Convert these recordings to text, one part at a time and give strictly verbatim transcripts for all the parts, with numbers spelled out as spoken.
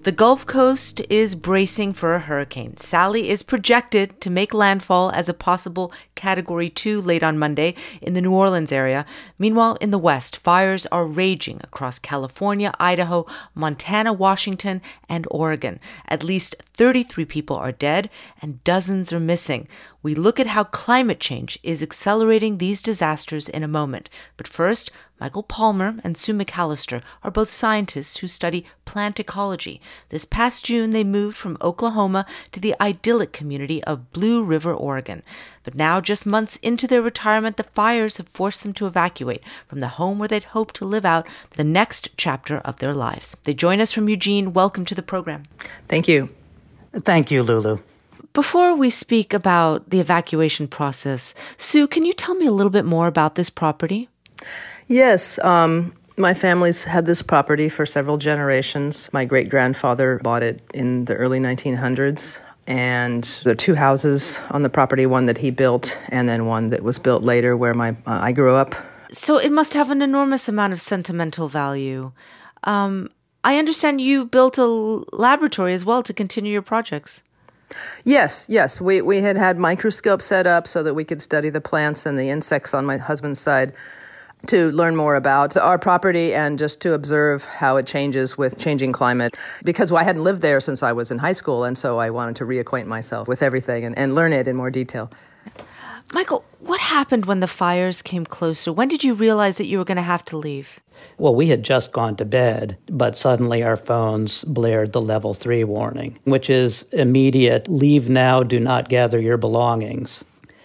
The Gulf Coast is bracing for a hurricane. Sally is projected to make landfall as a possible Category two late on Monday in the New Orleans area. Meanwhile, in the West, fires are raging across California, Idaho, Montana, Washington, and Oregon. At least thirty-three people are dead and dozens are missing. We look at how climate change is accelerating these disasters in a moment. But first, Michael Palmer and Sue McAllister are both scientists who study plant ecology. This past June, they moved from Oklahoma to the idyllic community of Blue River, Oregon. But now, just months into their retirement, the fires have forced them to evacuate from the home where they'd hoped to live out the next chapter of their lives. They join us from Eugene. Welcome to the program. Thank you. Thank you, Lulu. Before we speak about the evacuation process, Sue, can you tell me a little bit more about this property? Yes, um, my family's had this property for several generations. My great-grandfather bought it in the early nineteen hundreds, and there are two houses on the property, one that he built and then one that was built later where my uh, I grew up. So it must have an enormous amount of sentimental value. Um, I understand you built a laboratory as well to continue your projects. Yes, yes. We, we had had microscopes set up so that we could study the plants and the insects on my husband's side, to learn more about our property and just to observe how it changes with changing climate. Because well, I hadn't lived there since I was in high school, and so I wanted to reacquaint myself with everything and, and learn it in more detail. Michael, what happened when the fires came closer? When did you realize that you were going to have to leave? Well, we had just gone to bed, but suddenly our phones blared the level three warning, which is immediate, leave now, do not gather your belongings.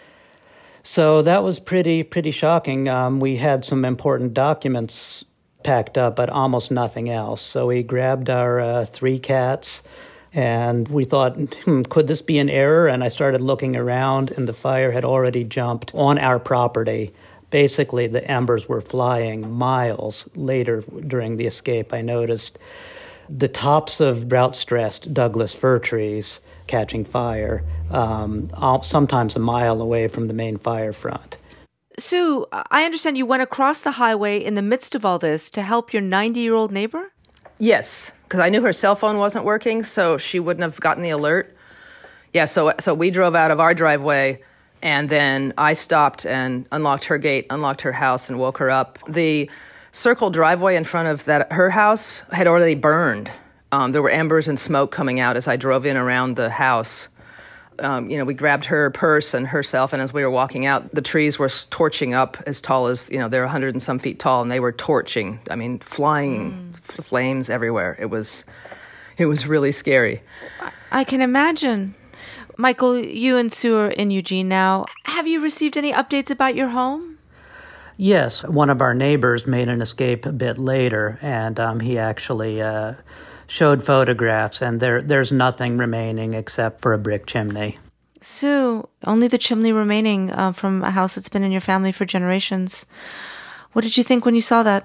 So that was pretty pretty shocking. Um, we had some important documents packed up, but almost nothing else. So we grabbed our uh, three cats, and we thought, hmm, could this be an error? And I started looking around, and the fire had already jumped on our property. Basically, the embers were flying miles. Later, during the escape, I noticed the tops of drought-stressed Douglas fir trees catching fire, um, sometimes a mile away from the main fire front. Sue, I understand you went across the highway in the midst of all this to help your ninety-year-old neighbor? Yes, because I knew her cell phone wasn't working, so she wouldn't have gotten the alert. Yeah, so so we drove out of our driveway, and then I stopped and unlocked her gate, unlocked her house, and woke her up. The circle driveway in front of that her house had already burned. Um, there were embers and smoke coming out as I drove in around the house. Um, you know, we grabbed her purse and herself, and as we were walking out, the trees were torching up as tall as, you know, they're a hundred and some feet tall, and they were torching. I mean, flying mm. f- flames everywhere. It was, it was really scary. I can imagine. Michael, you and Sue are in Eugene now. Have you received any updates about your home? Yes, one of our neighbors made an escape a bit later, and um, he actually uh, showed photographs, and there there's nothing remaining except for a brick chimney. Sue, only the chimney remaining uh, from a house that's been in your family for generations. What did you think when you saw that?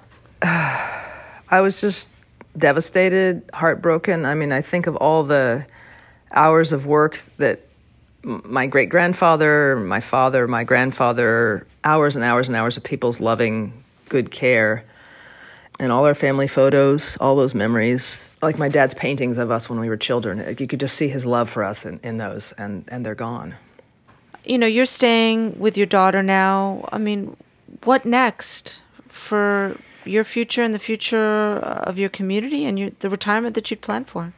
I was just devastated, heartbroken. I mean, I think of all the hours of work that my great-grandfather, my father, my grandfather, hours and hours and hours of people's loving, good care, and all our family photos, all those memories, like my dad's paintings of us when we were children. You could just see his love for us in, in those, and, and they're gone. You know, you're staying with your daughter now. I mean, what next for your future and the future of your community and your, the retirement that you'd planned for?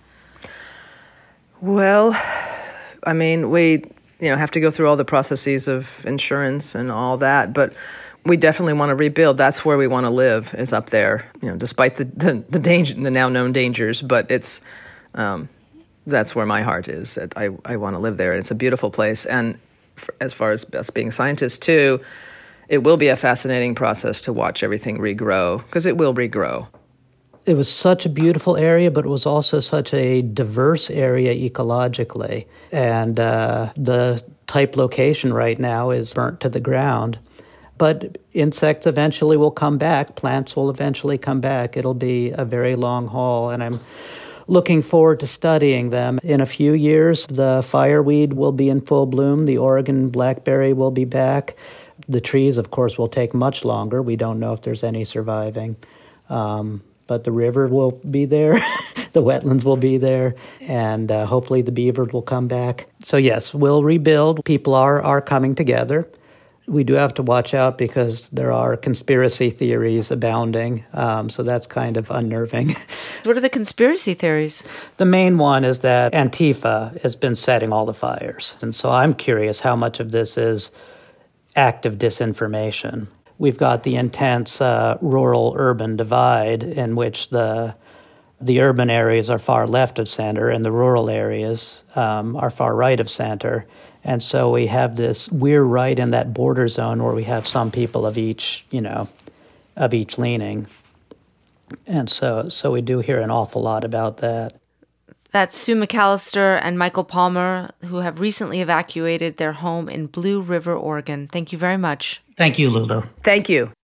Well, I mean, we, you know, have to go through all the processes of insurance and all that, but we definitely want to rebuild. That's where we want to live, is up there, you know, despite the, the, the danger, the now known dangers, but it's, um, that's where my heart is. That I, I want to live there. And it's a beautiful place. And for, as far as us being scientists too, it will be a fascinating process to watch everything regrow, because it will regrow. It was such a beautiful area, but it was also such a diverse area ecologically. And uh, the type location right now is burnt to the ground. But insects eventually will come back. Plants will eventually come back. It'll be a very long haul, and I'm looking forward to studying them. In a few years, the fireweed will be in full bloom. The Oregon blackberry will be back. The trees, of course, will take much longer. We don't know if there's any surviving. Um, but the river will be there. The wetlands will be there, and uh, hopefully the beavers will come back. So yes, we'll rebuild. People are, are coming together. We do have to watch out because there are conspiracy theories abounding, um, so that's kind of unnerving. What are the conspiracy theories? The main one is that Antifa has been setting all the fires. And so I'm curious how much of this is active disinformation. We've got the intense uh, rural-urban divide in which the the urban areas are far left of center and the rural areas um, are far right of center. And so we have this, we're right in that border zone where we have some people of each, you know, of each leaning. And so so we do hear an awful lot about that. That's Sue McAllister and Michael Palmer, who have recently evacuated their home in Blue River, Oregon. Thank you very much. Thank you, Lulu. Thank you.